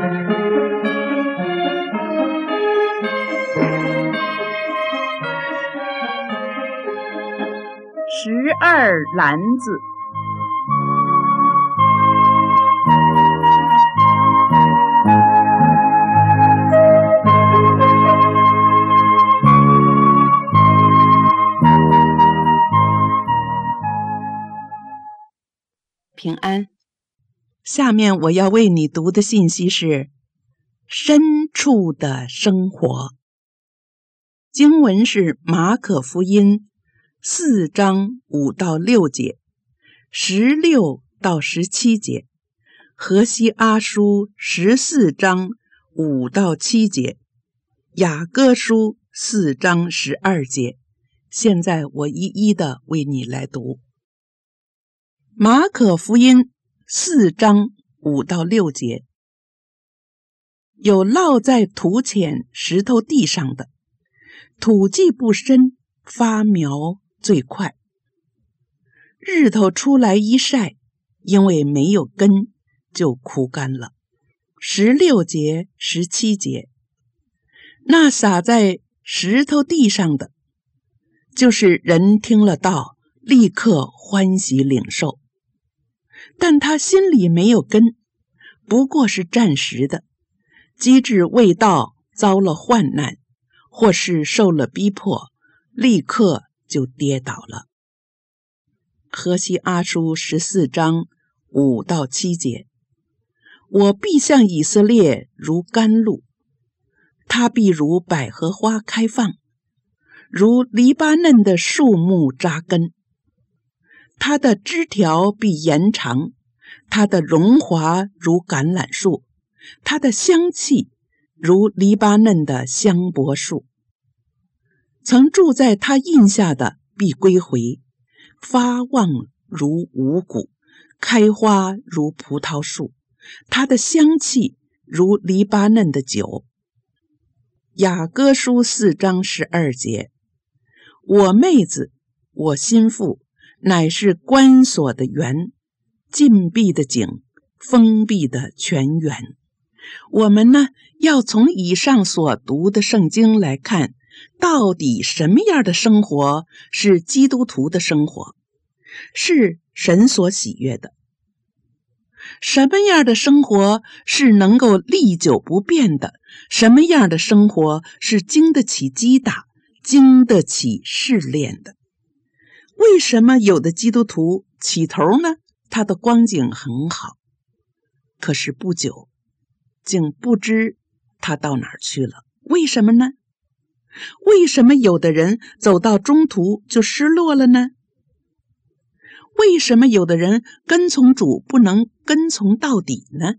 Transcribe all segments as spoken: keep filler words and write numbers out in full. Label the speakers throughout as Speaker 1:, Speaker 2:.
Speaker 1: 十二篮子。
Speaker 2: 平安，下面我要为你读的信息是深处的生活。经文是马可福音四章五到六节，十六到十七节，何西阿书十四章五到七节，雅歌书四章十二节。现在我一一的为你来读。马可福音四章五到六节，有落在土浅石头地上的，土既不深，发苗最快。日头出来一晒，因为没有根，就枯干了。十六节、十七节，那撒在石头地上的，就是人听了道，立刻欢喜领受。但他心里没有根，不过是暂时的，机智未到，遭了患难，或是受了逼迫，立刻就跌倒了。何西阿书十四章五到七节，我必向以色列如甘露，他必如百合花开放，如黎巴嫩的树木扎根。它的枝条必延长，它的荣华如橄榄树，它的香气如黎巴嫩的香柏树。曾住在他荫下的必归回，发旺如五谷，开花如葡萄树，它的香气如黎巴嫩的酒。雅歌书四章十二节，我妹子，我心腹，乃是关锁的园，禁闭的井，封闭的泉源。我们呢，要从以上所读的圣经来看，到底什么样的生活是基督徒的生活，是神所喜悦的？什么样的生活是能够历久不变的？什么样的生活是经得起击打，经得起试炼的？为什么有的基督徒起头呢，他的光景很好，可是不久竟不知他到哪儿去了？为什么呢？为什么有的人走到中途就失落了呢？为什么有的人跟从主不能跟从到底呢？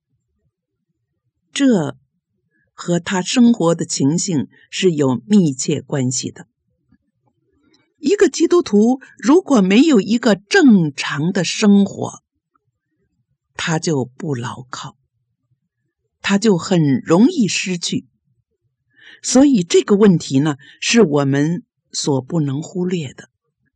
Speaker 2: 这和他生活的情形是有密切关系的。一个基督徒如果没有一个正常的生活，他就不牢靠，他就很容易失去。所以这个问题呢，是我们所不能忽略的。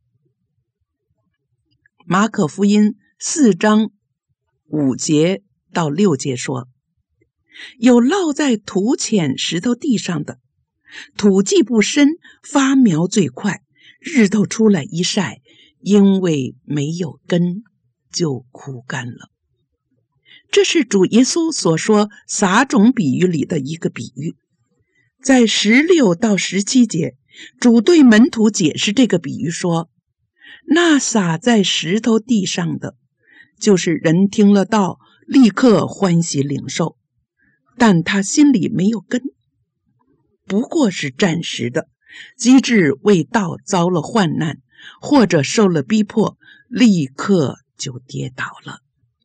Speaker 2: 马可福音四章五节到六节说，有落在土浅石头地上的，土既不深，发苗最快，日头出来一晒，因为没有根，就枯干了。这是主耶稣所说撒种比喻里的一个比喻。在十六到十七节，主对门徒解释这个比喻说，那撒在石头地上的，就是人听了道，立刻欢喜领受，但他心里没有根，不过是暂时的，机智未到，遭了患难，或者受了逼迫，立刻就跌倒了。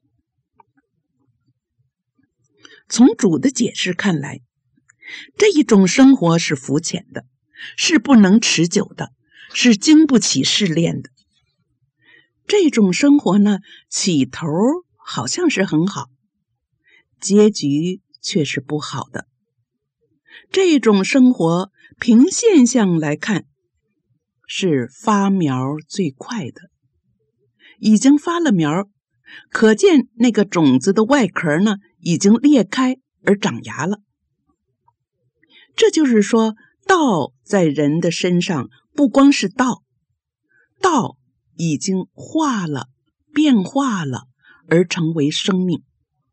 Speaker 2: 从主的解释看来，这一种生活是肤浅的，是不能持久的，是经不起试炼的。这种生活呢，起头好像是很好，结局却是不好的。这种生活凭现象来看，是发苗最快的，已经发了苗，可见那个种子的外壳呢，已经裂开， 而长芽了。这就是说，道在人的身上不光是道，道已经化了，变化了，而成为生命，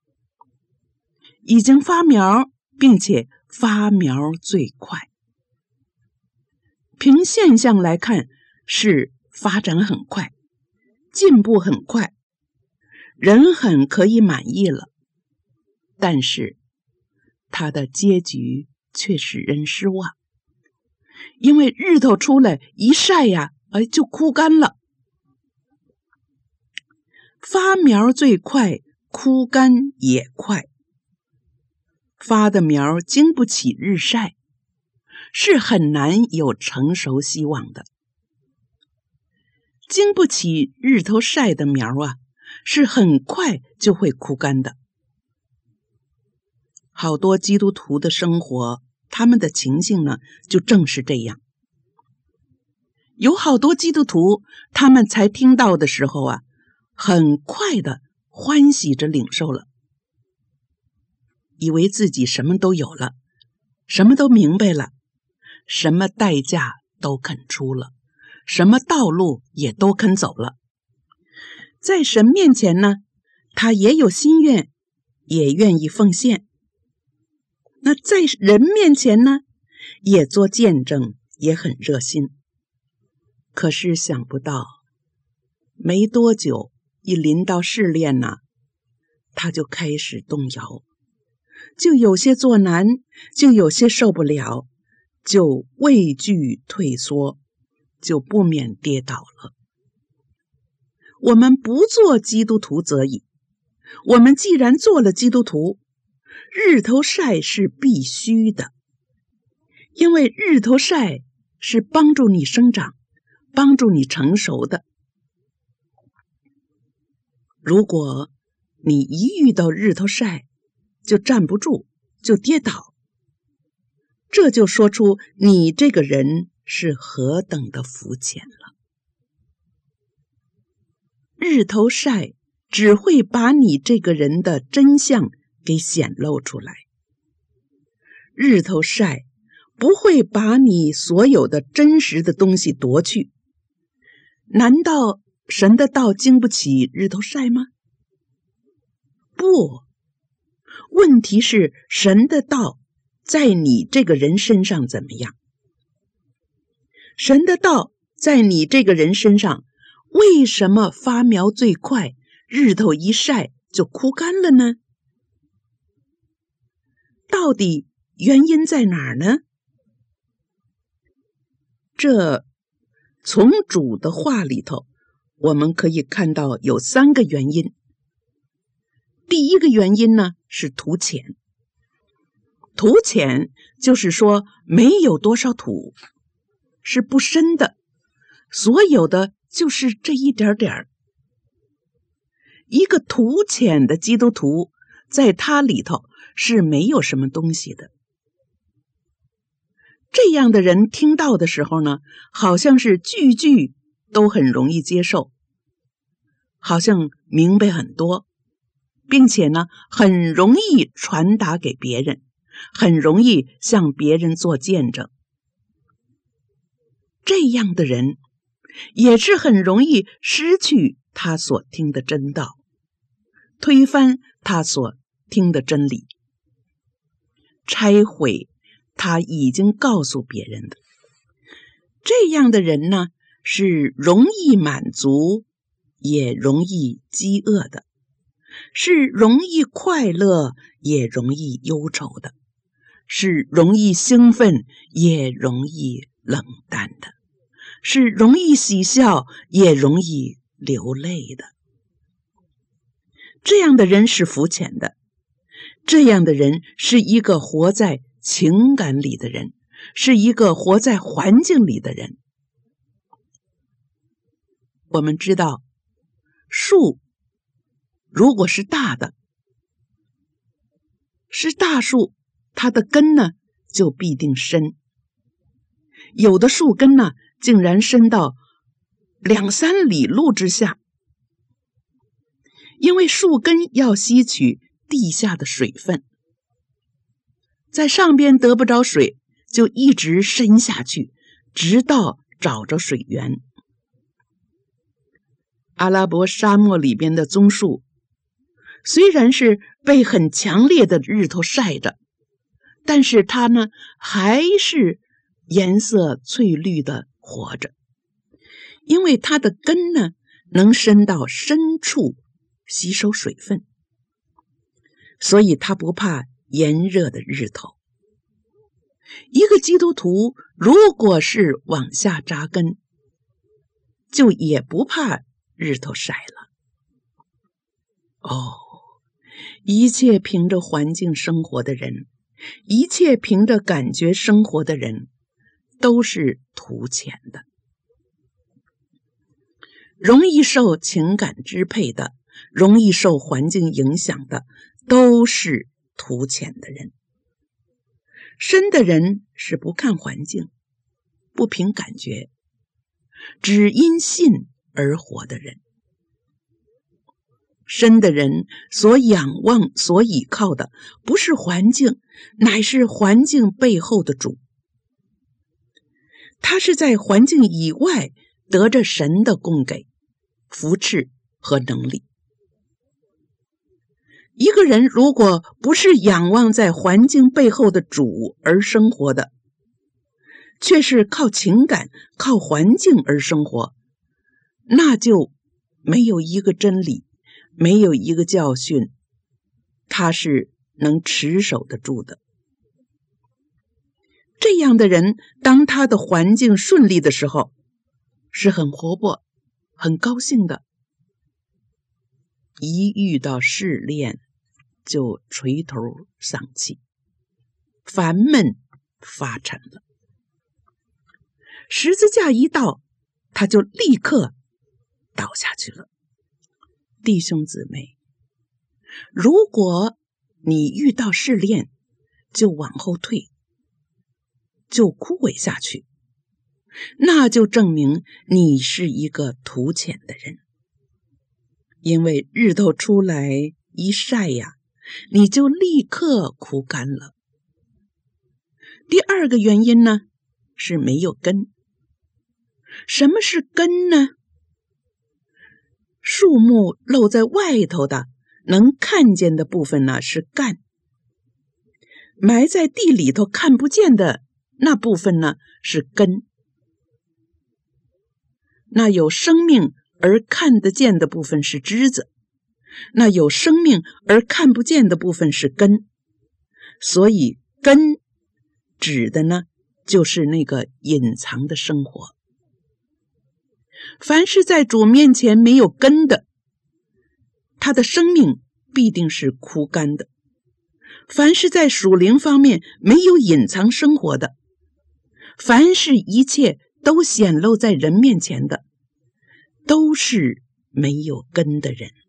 Speaker 2: 已经发苗，并且发苗最快。凭现象来看，是发展很快，进步很快，人很可以满意了，但是它的结局却使人失望，因为日头出来一晒呀，哎，就枯干了。发苗最快，枯干也快。发的苗经不起日晒，是很难有成熟希望的。经不起日头晒的苗啊，是很快就会枯干的。好多基督徒的生活，他们的情形呢，就正是这样。有好多基督徒，他们才听到的时候啊，很快的欢喜着领受了，以为自己什么都有了，什么都明白了，什么代价都肯出了，什么道路也都肯走了。在神面前呢，他也有心愿，也愿意奉献。那在人面前呢，也做见证，也很热心。可是想不到，没多久，一临到试炼呢，他就开始动摇，就有些作难，就有些受不了，就畏惧退缩，就不免跌倒了。我们不做基督徒则已，我们既然做了基督徒，日头晒是必须的，因为日头晒是帮助你生长，帮助你成熟的。如果你一遇到日头晒就站不住，就跌倒，这就说出你这个人是何等的肤浅了。日头晒只会把你这个人的真相给显露出来，日头晒不会把你所有的真实的东西夺去。难道神的道经不起日头晒吗？不，问题是神的道在你这个人身上怎么样？神的道在你这个人身上为什么发苗最快，日头一晒就枯干了呢？到底原因在哪儿呢？这从主的话里头，我们可以看到有三个原因。第一个原因呢，是土浅。土浅就是说没有多少土，是不深的，所有的就是这一点点。一个土浅的基督徒，在他里头是没有什么东西的。这样的人听到的时候呢，好像是句句都很容易接受，好像明白很多，并且呢，很容易传达给别人，很容易向别人做见证。这样的人也是很容易失去他所听的真道，推翻他所听的真理，拆毁他已经告诉别人的。这样的人呢，是容易满足，也容易饥饿的，是容易快乐，也容易忧愁的，是容易兴奋，也容易冷淡的，是容易喜笑，也容易流泪的。这样的人是肤浅的，这样的人是一个活在情感里的人，是一个活在环境里的人。我们知道，树如果是大的，是大树，它的根呢就必定深。有的树根呢，竟然深到两三里路之下，因为树根要吸取地下的水分， 在上边得不着水，就一直深下去，直到找着水源。阿拉伯沙漠里边的棕树，虽然是被很强烈的日头晒着，但是它呢，还是颜色翠绿的活着，因为它的根呢，能伸到深处吸收水分，所以它不怕炎热的日头。一个基督徒如果是往下扎根，就也不怕日头晒了。哦，一切凭着环境生活的人，一切凭着感觉生活的人，都是图钱的。容易受情感支配的，容易受环境影响的，都是图钱的人。深的人是不看环境，不凭感觉，只因信而活的人。深的人所仰望、所倚靠的，不是环境，乃是环境背后的主。他是在环境以外得着神的供给、扶持和能力。一个人如果不是仰望在环境背后的主而生活的，却是靠情感、靠环境而生活，那就没有一个真理，没有一个教训，他是能持守得住的。这样的人，当他的环境顺利的时候，是很活泼、很高兴的。一遇到试炼，就垂头丧气，烦闷发沉了。十字架一到，他就立刻倒下去了。弟兄姊妹，如果你遇到试炼，就往后退，就枯萎下去，那就证明你是一个图钱的人。因为日头出来一晒呀，你就立刻枯干了。第二个原因呢，是没有根。什么是根呢？树木露在外头的能看见的部分呢，是干；埋在地里头看不见的那部分呢，是根。那有生命而看得见的部分是枝子，那有生命而看不见的部分是根。所以根指的呢，就是那个隐藏的生活。凡是在主面前没有根的，他的生命必定是枯干的。凡是在属灵方面没有隐藏生活的，凡是一切都显露在人面前的，都是没有根的人。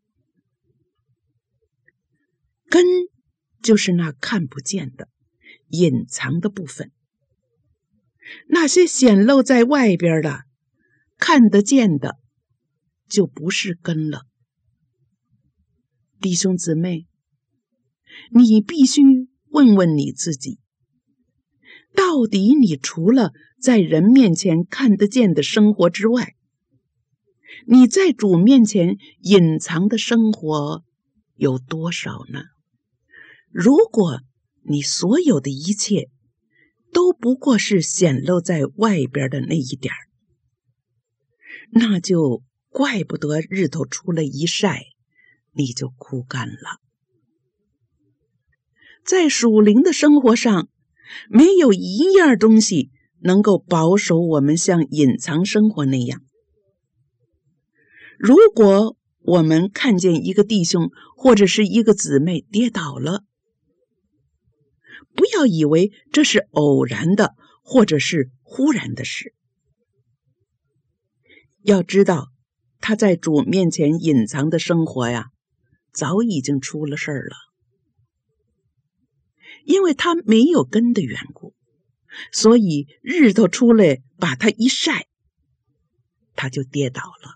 Speaker 2: 根就是那看不见的、隐藏的部分。那些显露在外边的、看得见的，就不是根了。弟兄姊妹，你必须问问你自己，到底你除了在人面前看得见的生活之外，你在主面前隐藏的生活有多少呢？如果你所有的一切都不过是显露在外边的那一点儿，那就怪不得日头出来一晒，你就枯干了。在属灵的生活上，没有一样东西能够保守我们像隐藏生活那样。如果我们看见一个弟兄或者是一个姊妹跌倒了，不要以为这是偶然的或者是忽然的事。要知道，他在主面前隐藏的生活呀，早已经出了事儿了。因为他没有根的缘故，所以日头出来把他一晒，他就跌倒了。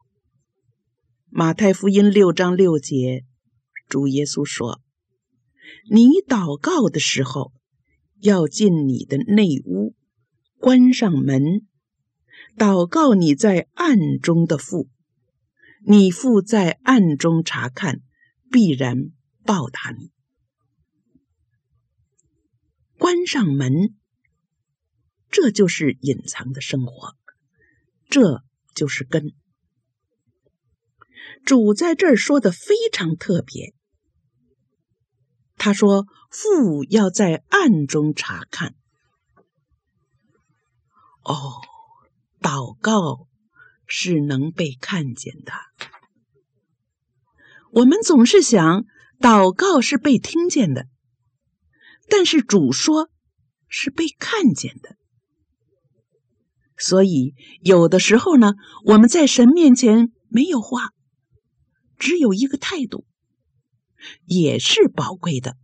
Speaker 2: 马太福音六章六节，主耶稣说： 你祷告的时候，要进你的内屋，关上门，祷告你在暗中的父，你父在暗中查看，必然报答你。关上门，这就是隐藏的生活，这就是根。主在这儿说的非常特别，他说父要在暗中查看。哦，祷告是能被看见的。我们总是想祷告是被听见的，但是主说是被看见的。所以有的时候呢，我们在神面前没有话，只有一个态度，也是宝贵的。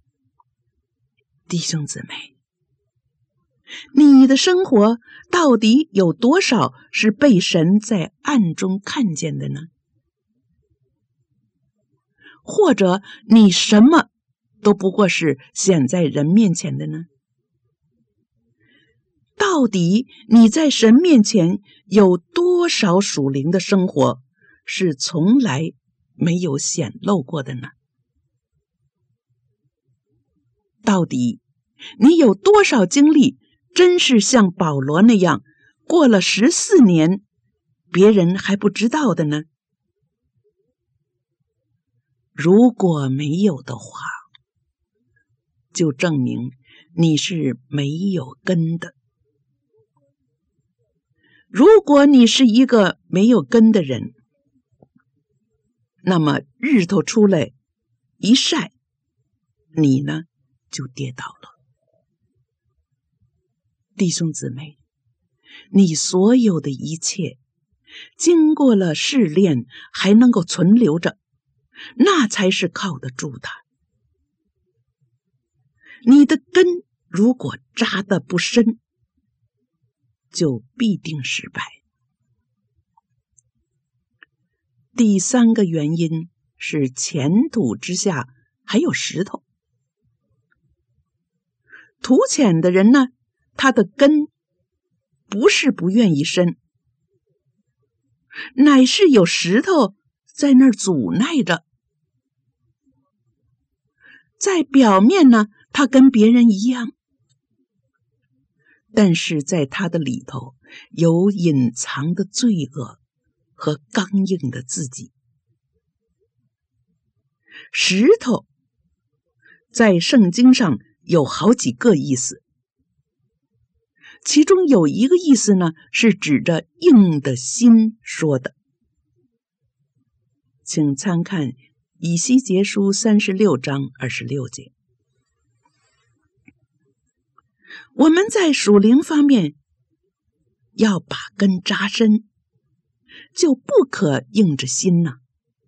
Speaker 2: 弟兄姊妹，你的生活到底有多少是被神在暗中看见的呢？或者你什么都不过是显在人面前的呢？到底你在神面前有多少属灵的生活是从来没有显露过的呢？到底你有多少经历真是像保罗那样过了十四年别人还不知道的呢？如果没有的话，就证明你是没有根的。如果你是一个没有根的人，那么日头出来一晒，你呢就跌倒了。弟兄姊妹，你所有的一切经过了试炼还能够存留着，那才是靠得住的。你的根如果扎得不深，就必定失败。第三个原因是浅土之下还有石头。土浅的人呢，他的根不是不愿意深，乃是有石头在那儿阻碍着。在表面呢，他跟别人一样，但是在他的里头有隐藏的罪恶和刚硬的自己。石头在圣经上有好几个意思，其中有一个意思呢，是指着硬的心说的。请参看以西结书三十六章二十六节。我们在属灵方面要把根扎深，就不可硬着心呐。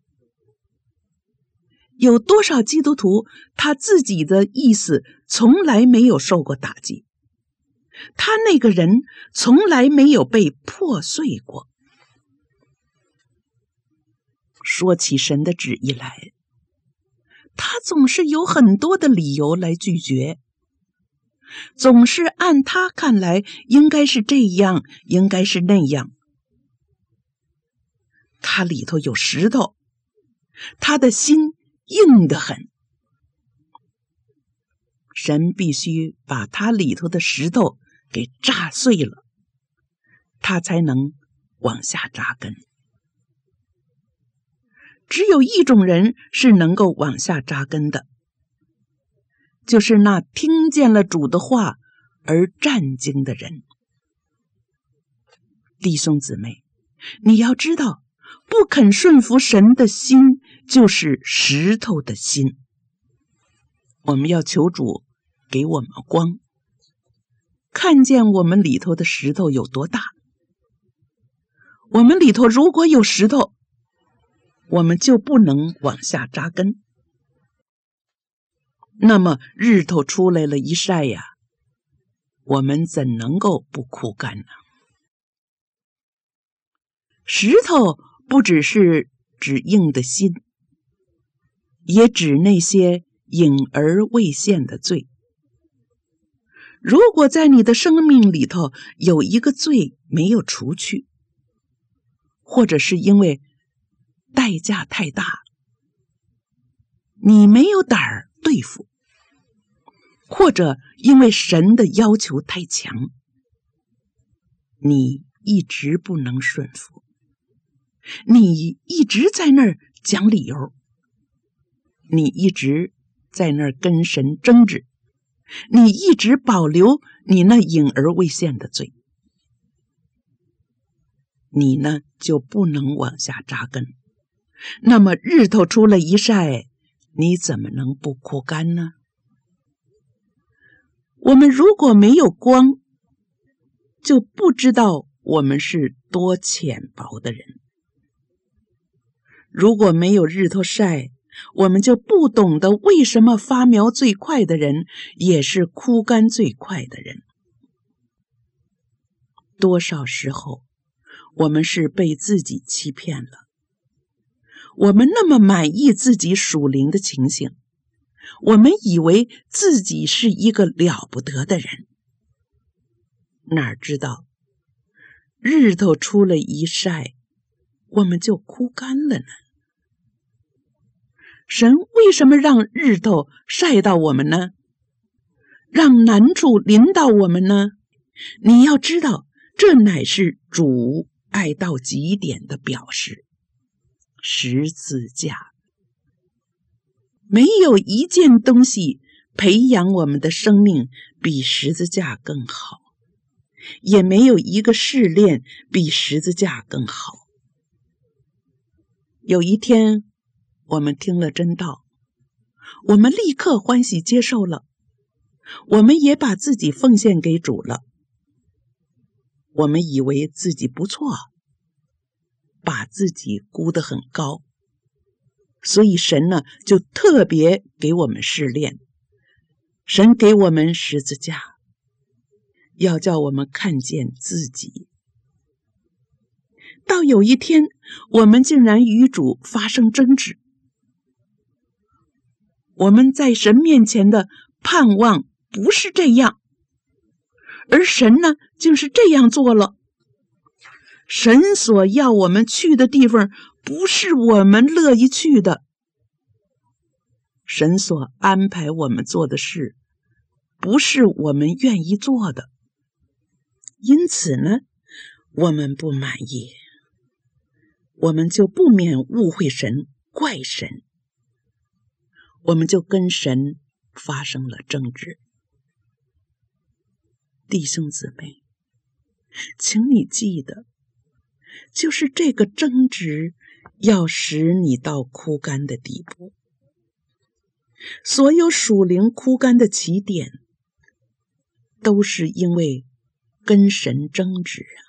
Speaker 2: 有多少基督徒他自己的意思从来没有受过打击，他那个人从来没有被破碎过。说起神的旨意来，他总是有很多的理由来拒绝，总是按他看来应该是这样，应该是那样。他里头有石头，他的心硬得很。神必须把他里头的石头给炸碎了，他才能往下扎根。只有一种人是能够往下扎根的，就是那听见了主的话而战兢的人。弟兄姊妹，你要知道，不肯顺服神的心就是石头的心。我们要求主给我们光，看见我们里头的石头有多大。我们里头如果有石头，我们就不能往下扎根。那么日头出来了一晒呀，我们怎能够不枯干呢？石头不只是指硬的心，也指那些隐而未现的罪。如果在你的生命里头有一个罪没有除去，或者是因为代价太大，你没有胆儿对付，或者因为神的要求太强，你一直不能顺服，你一直在那儿讲理由，你一直在那儿跟神争执，你一直保留你那隐而未现的罪，你呢就不能往下扎根。那么日头出了一晒，你怎么能不枯干呢？我们如果没有光，就不知道我们是多浅薄的人。如果没有日头晒，我们就不懂得为什么发苗最快的人也是枯干最快的人。多少时候我们是被自己欺骗了，我们那么满意自己属灵的情形，我们以为自己是一个了不得的人，哪知道日头出了一晒，我们就枯干了呢？神为什么让日头晒到我们呢？让难处临到我们呢？你要知道，这乃是主爱到极点的表示。十字架，没有一件东西培养我们的生命比十字架更好，也没有一个试炼比十字架更好。有一天我们听了真道，我们立刻欢喜接受了，我们也把自己奉献给主了。我们以为自己不错，把自己估得很高，所以神呢就特别给我们试炼。神给我们十字架，要叫我们看见自己。到有一天，我们竟然与主发生争执。我们在神面前的盼望不是这样，而神呢竟是这样做了。神所要我们去的地方不是我们乐意去的，神所安排我们做的事不是我们愿意做的，因此呢我们不满意，我们就不免误会神，怪神，我们就跟神发生了争执。弟兄姊妹，请你记得，就是这个争执要使你到枯干的地步。所有属灵枯干的起点都是因为跟神争执啊。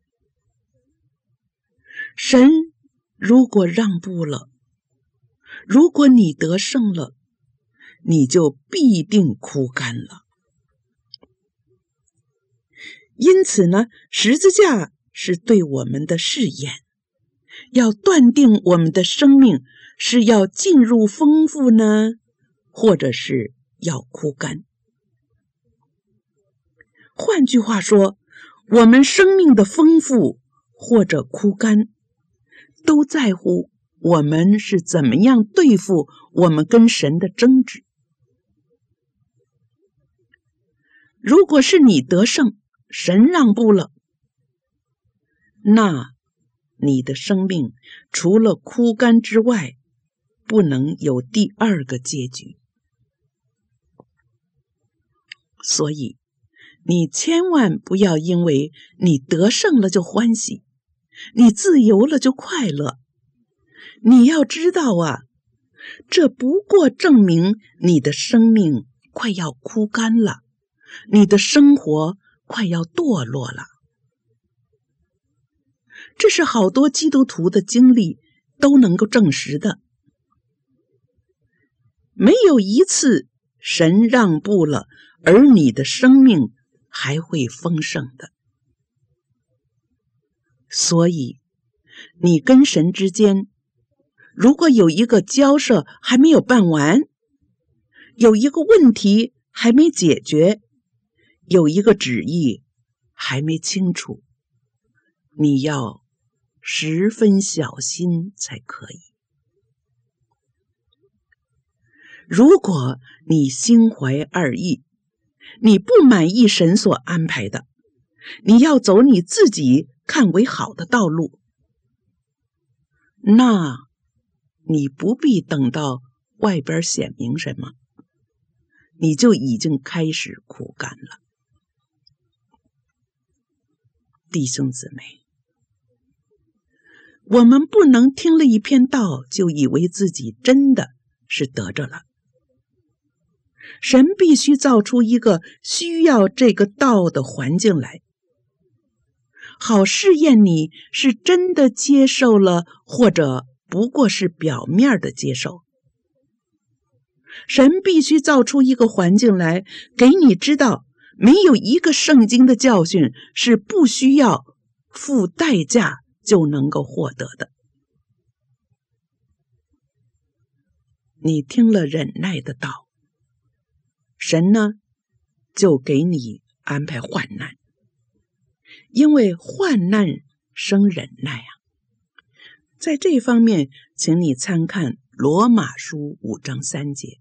Speaker 2: 神如果让步了，如果你得胜了，你就必定枯干了。因此呢，十字架是对我们的试验，要断定我们的生命是要进入丰富呢，或者是要枯干。换句话说，我们生命的丰富或者枯干，都在乎我们是怎么样对付我们跟神的争执。如果是你得胜，神让步了，那你的生命除了枯干之外，不能有第二个结局。所以你千万不要因为你得胜了就欢喜，你自由了就快乐。你要知道啊，这不过证明你的生命快要枯干了，你的生活快要堕落了。这是好多基督徒的经历都能够证实的。没有一次神让步了，而你的生命还会丰盛的。所以你跟神之间如果有一个交涉还没有办完， 有一个问题还没解决，有一个旨意还没清楚，你要十分小心才可以。如果你心怀二意，你不满意神所安排的，你要走你自己看为好的道路，那你不必等到外边显明什么，你就已经开始苦干了。弟兄姊妹，我们不能听了一篇道就以为自己真的是得着了。神必须造出一个需要这个道的环境来，好试验你是真的接受了，或者不过是表面的接受。神必须造出一个环境来，给你知道，没有一个圣经的教训是不需要付代价就能够获得的。你听了忍耐的道，神呢，就给你安排患难，因为患难生忍耐啊。在这方面，请你参看罗马书五章三节。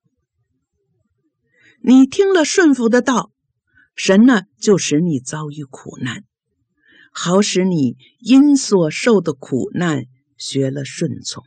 Speaker 2: 你听了顺服的道，神呢，就使你遭遇苦难，好使你因所受的苦难学了顺从。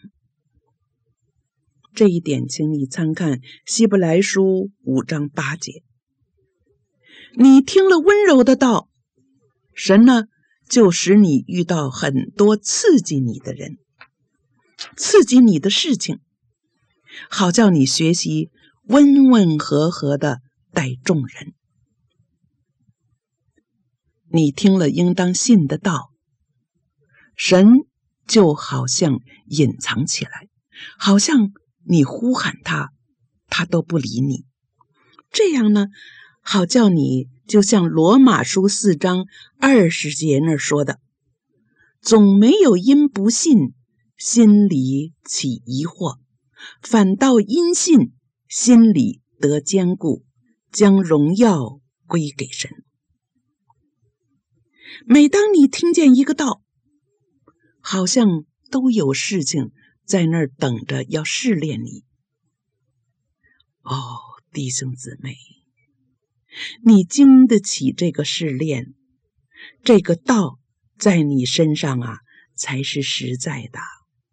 Speaker 2: 这一点请你参看希伯来书五章八节。你听了温柔的道，神呢，就使你遇到很多刺激你的人，刺激你的事情，好叫你学习温温和和的待众人。你听了应当信的道，神就好像隐藏起来，好像你呼喊他，他都不理你。这样呢，好叫你就像罗马书四章二十节那儿说的，总没有因不信心里起疑惑，反倒因信心里得坚固，将荣耀归给神。每当你听见一个道，好像都有事情在那儿等着要试炼你。哦，弟兄姊妹，你经得起这个试炼，这个道在你身上啊，才是实在的。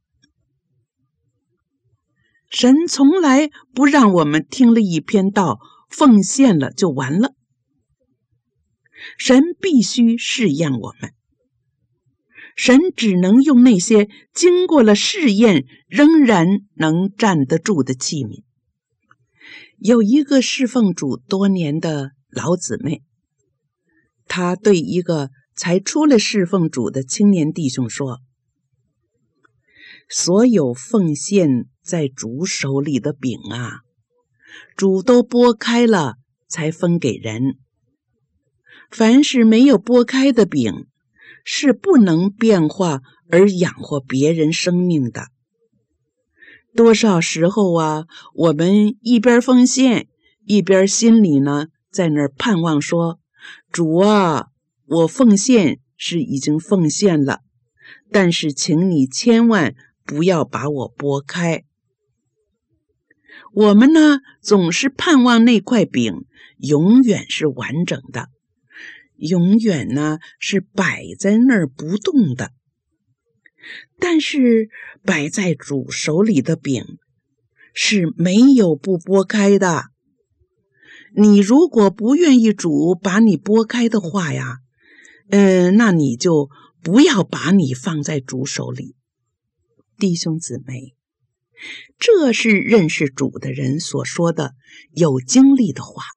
Speaker 2: 神从来不让我们听了一篇道，奉献了就完了。神必须试验我们，神只能用那些经过了试验仍然能站得住的器皿。有一个侍奉主多年的老姊妹，她对一个才出了侍奉主的青年弟兄说，所有奉献在主手里的饼啊，主都拨开了才分给人，凡是没有拨开的饼，是不能变化而养活别人生命的。多少时候啊，我们一边奉献，一边心里呢，在那儿盼望说，主啊，我奉献是已经奉献了，但是请你千万不要把我拨开。我们呢，总是盼望那块饼永远是完整的，永远呢是摆在那儿不动的。但是摆在主手里的饼是没有不拨开的。你如果不愿意主把你拨开的话呀，嗯，那你就不要把你放在主手里。弟兄姊妹，这是认识主的人所说的有经历的话。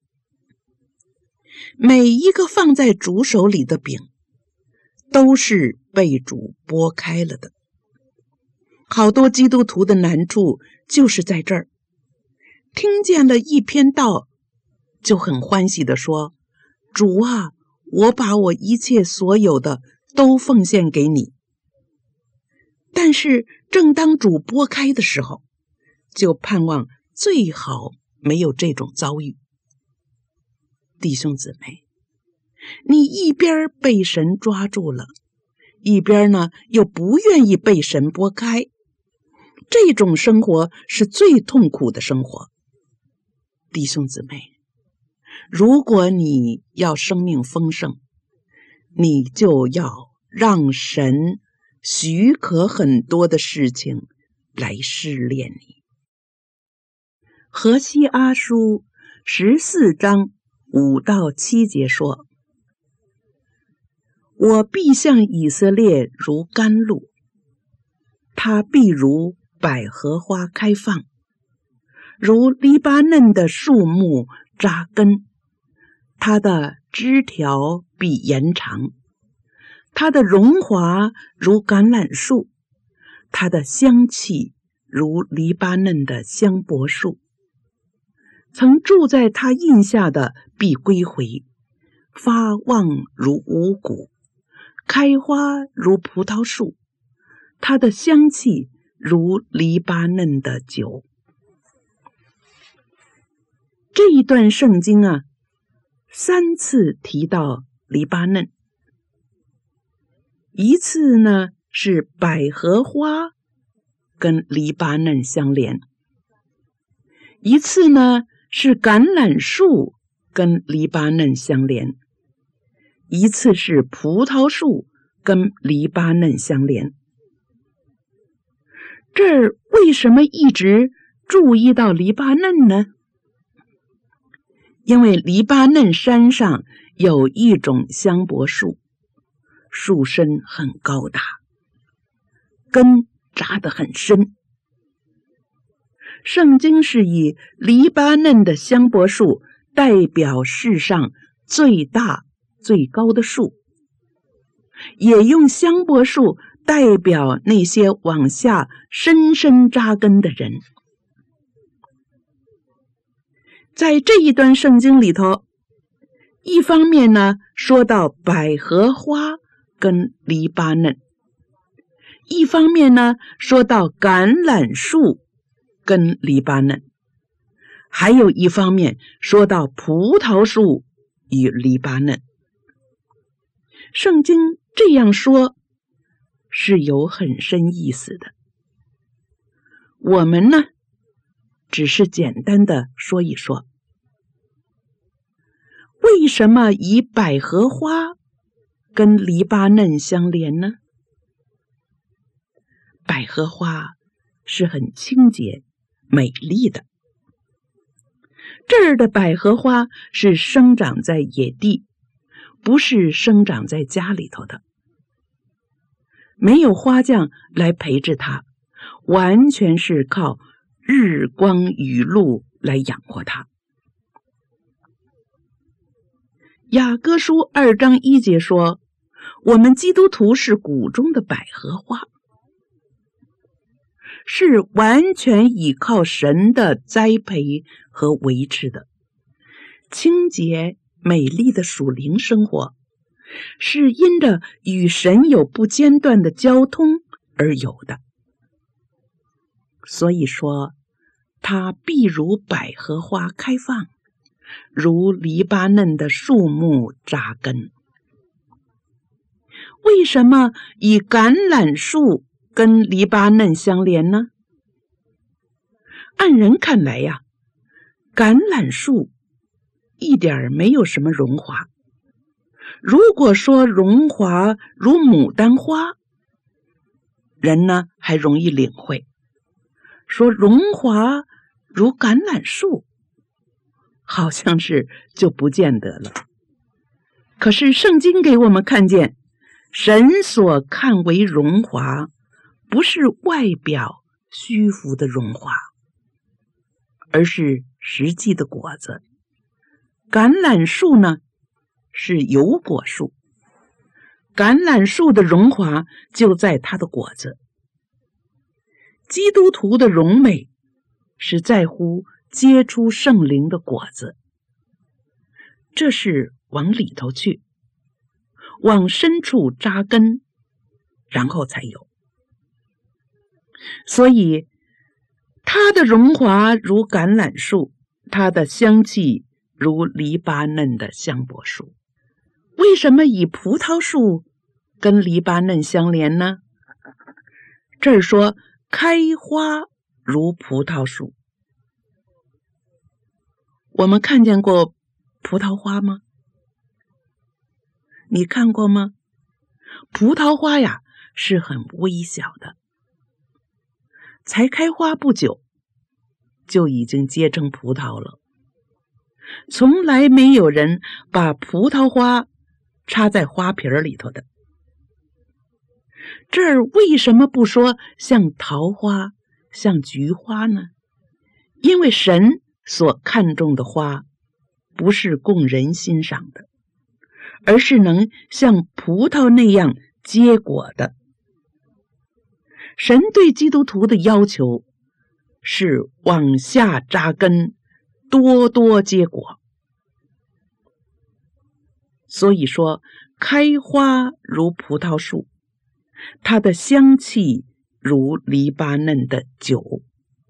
Speaker 2: 每一个放在主手里的饼，都是被主拨开了的。好多基督徒的难处就是在这儿，听见了一篇道，就很欢喜地说，主啊，我把我一切所有的都奉献给你。但是正当主拨开的时候，就盼望最好没有这种遭遇。弟兄姊妹，你一边被神抓住了，一边呢又不愿意被神拨开，这种生活是最痛苦的生活。弟兄姊妹，如果你要生命丰盛，你就要让神许可很多的事情来试炼你。何西阿书十四章五到七节说：我必向以色列如甘露，他必如百合花开放，如黎巴嫩的树木扎根，它的枝条必延长，它的荣华如橄榄树，它的香气如黎巴嫩的香柏树。曾住在他荫下的必归回，发旺如五谷，开花如葡萄树，它的香气如黎巴嫩的酒。这一段圣经啊，三次提到黎巴嫩，一次呢是百合花跟黎巴嫩相连，一次呢是橄榄树跟黎巴嫩相连，一次是葡萄树跟黎巴嫩相连。这儿为什么一直注意到黎巴嫩呢？因为黎巴嫩山上有一种香柏树，树身很高大，根扎得很深。圣经是以黎巴嫩的香柏树代表世上最大最高的树，也用香柏树代表那些往下深深扎根的人。在这一段圣经里头，一方面呢说到百合花跟黎巴嫩，一方面呢说到橄榄树跟黎巴嫩，还有一方面说到葡萄树与黎巴嫩。圣经这样说是有很深意思的，我们呢只是简单的说一说。为什么以百合花跟黎巴嫩相连呢？百合花是很清洁美丽的，这儿的百合花是生长在野地，不是生长在家里头的，没有花匠来培植它，完全是靠日光雨露来养活它。雅歌书二章一节说，我们基督徒是谷中的百合花，是完全依靠神的栽培和维持的。清洁美丽的属灵生活，是因着与神有不间断的交通而有的。所以说，它必如百合花开放，如黎巴嫩的树木扎根。为什么以橄榄树跟黎巴嫩相连呢？按人看来呀，橄榄树一点没有什么荣华。如果说荣华如牡丹花，人呢还容易领会；说荣华如橄榄树，好像是就不见得了。可是圣经给我们看见，神所看为荣华，不是外表虚浮的荣华，而是实际的果子。橄榄树呢是有果树，橄榄树的荣华就在它的果子。基督徒的荣美是在乎结出圣灵的果子，这是往里头去，往深处扎根，然后才有。所以它的荣华如橄榄树， 它的香气如黎巴嫩的香柏树。为什么以葡萄树跟黎巴嫩相连呢？这儿说开花如葡萄树。我们看见过葡萄花吗？你看过吗？葡萄花呀，是很微小的，才开花不久，就已经结成葡萄了。从来没有人把葡萄花插在花瓶里头的。这儿为什么不说像桃花、像菊花呢？因为神所看重的花，不是供人欣赏的，而是能像葡萄那样结果的。神对基督徒的要求是往下扎根，多多结果。所以说，开花如葡萄树，它的香气如黎巴嫩的酒。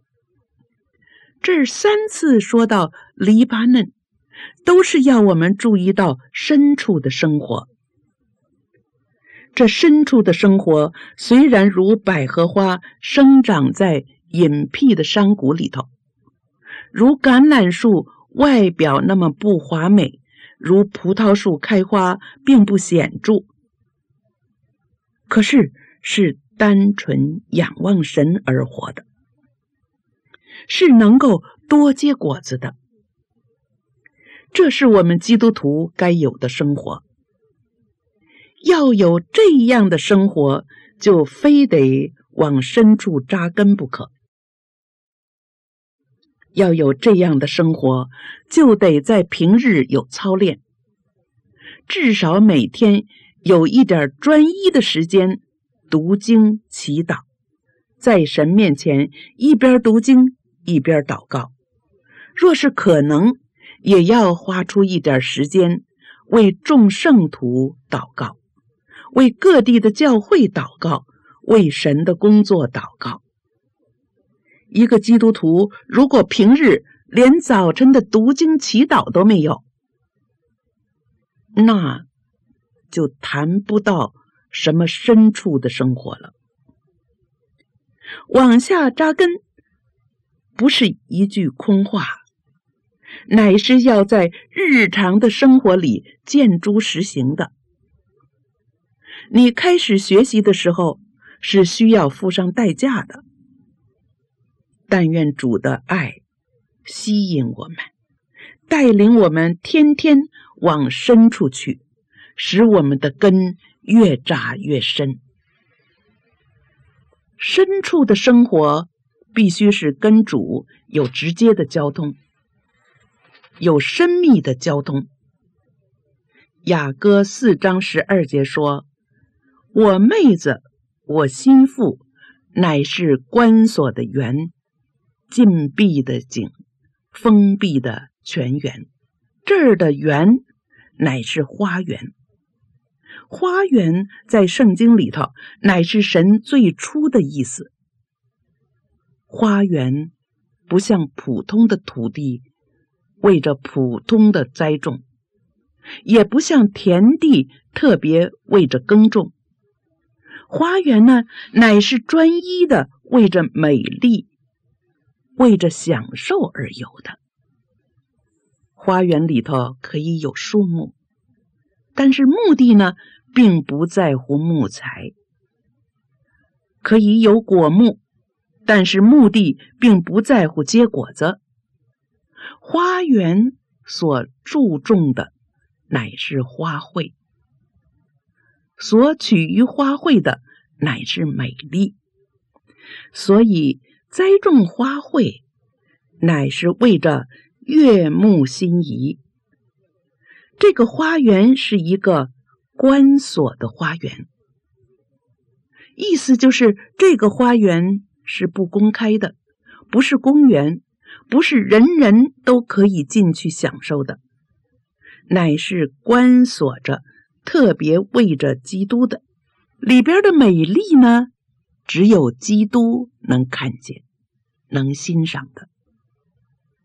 Speaker 2: 这三次说到黎巴嫩，都是要我们注意到深处的生活。这深处的生活虽然如百合花生长在隐僻的山谷里头，如橄榄树外表那么不华美，如葡萄树开花并不显著，可是是单纯仰望神而活的，是能够多结果子的。这是我们基督徒该有的生活。要有这样的生活，就非得往深处扎根不可。要有这样的生活，就得在平日有操练，至少每天有一点专一的时间读经祈祷，在神面前一边读经一边祷告。若是可能，也要花出一点时间为众圣徒祷告，为各地的教会祷告，为神的工作祷告。一个基督徒如果平日连早晨的读经祈祷都没有，那就谈不到什么深处的生活了。往下扎根不是一句空话，乃是要在日常的生活里见诸实行的。你开始学习的时候是需要付上代价的，但愿主的爱吸引我们，带领我们天天往深处去，使我们的根越扎越深。深处的生活必须是跟主有直接的交通，有深密的交通。雅歌四章十二节说，我妹子，我心腹，乃是关锁的园，禁闭的井，封闭的泉源。这儿的园乃是花园。花园在圣经里头乃是神最初的意思。花园不像普通的土地为着普通的栽种，也不像田地特别为着耕种。花园呢，乃是专一的为着美丽，为着享受而有的。花园里头可以有树木，但是目的呢，并不在乎木材。可以有果木，但是目的并不在乎结果子。花园所注重的乃是花卉，所取于花卉的乃是美丽。所以栽种花卉乃是为着悦目心仪。这个花园是一个关锁的花园，意思就是这个花园是不公开的，不是公园，不是人人都可以进去享受的，乃是关锁着，特别为着基督的。里边的美丽呢，只有基督能看见，能欣赏的。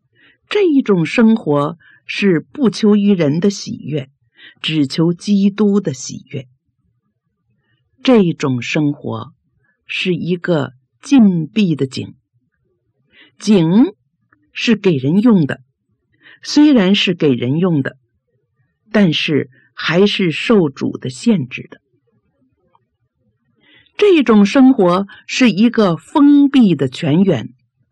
Speaker 2: 这一种生活是不求于人的喜悦，只求基督的喜悦。这种生活是一个禁闭的井，井是给人用的，虽然是给人用的，但是还是受主的限制的。这种生活是一个封闭的泉源，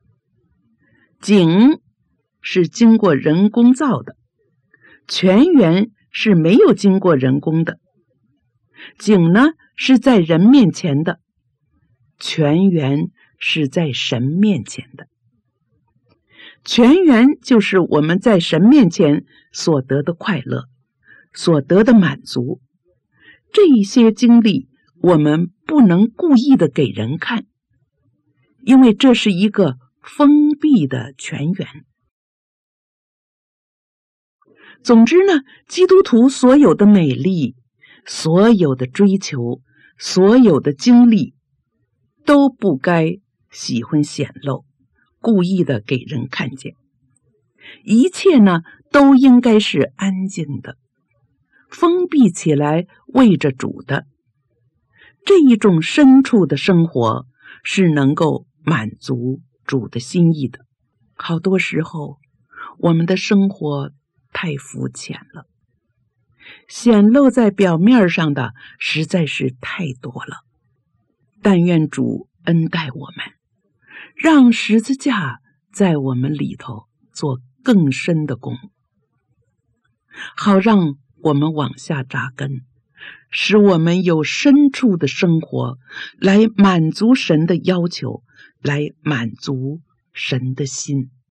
Speaker 2: 井是经过人工造的，泉源是没有经过人工的。井呢是在人面前的，泉源是在神面前的。泉源就是我们在神面前所得的快乐，所得的满足。这一些经历我们不能故意的给人看，因为这是一个封闭的泉源。总之呢，基督徒所有的美丽，所有的追求，所有的经历，都不该喜欢显露，故意的给人看见。一切呢，都应该是安静的，封闭起来为着主的。这一种深处的生活是能够满足主的心意的。好多时候，我们的生活太肤浅了，显露在表面上的实在是太多了。但愿主恩待我们，让十字架在我们里头做更深的功，好让我们往下扎根，使我们有深处的生活来满足神的要求，来满足神的心。